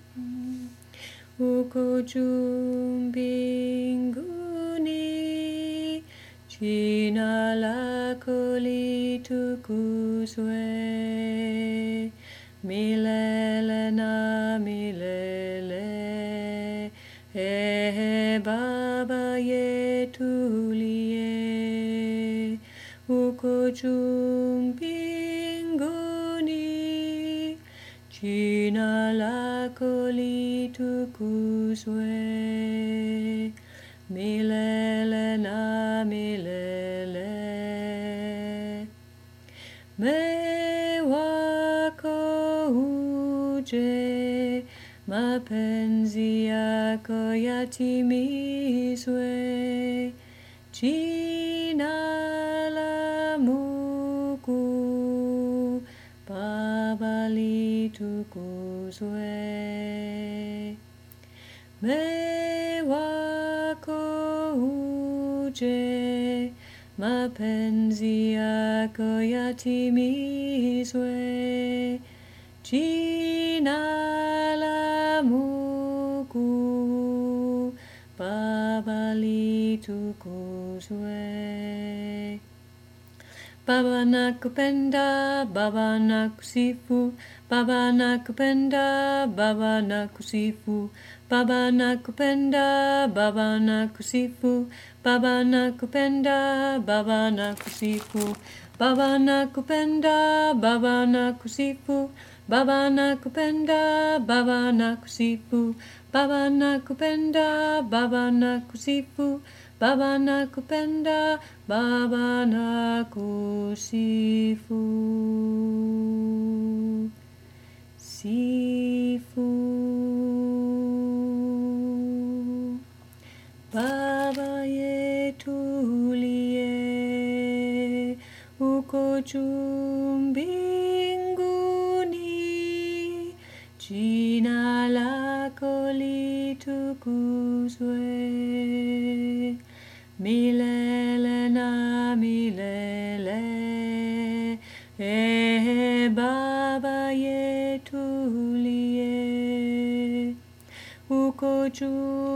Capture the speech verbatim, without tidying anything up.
uko juu mbinguni, jina lako litukuzwe milele na milele. Ee Baba yetu uliye uko juu mbinguni, jina lako litukuzwe milele na milele. Me wako uje, mapenzi yako yatimizwe, jina la Mungu Baba litukuzwe. Me wako uje, mapenzi yako yatimizwe, jina la Mungu Baba litukuzwe. Baba nakupenda, Baba nakusifu, Baba nakupenda, Baba nakusifu, Baba nakupenda, Baba nakusifu, Baba nakupenda, Baba nakusifu, Baba nakupenda, Baba nakusifu, Baba nakupenda, Baba nakusifu, Baba nakupenda, Baba nakusifu, Baba nakupenda, Baba nakusifu. Sifu. Baba yetu uliye uko juu mbinguni, jina lako litukuzwe milele na milele. Ee Baba yetu uliye uko juu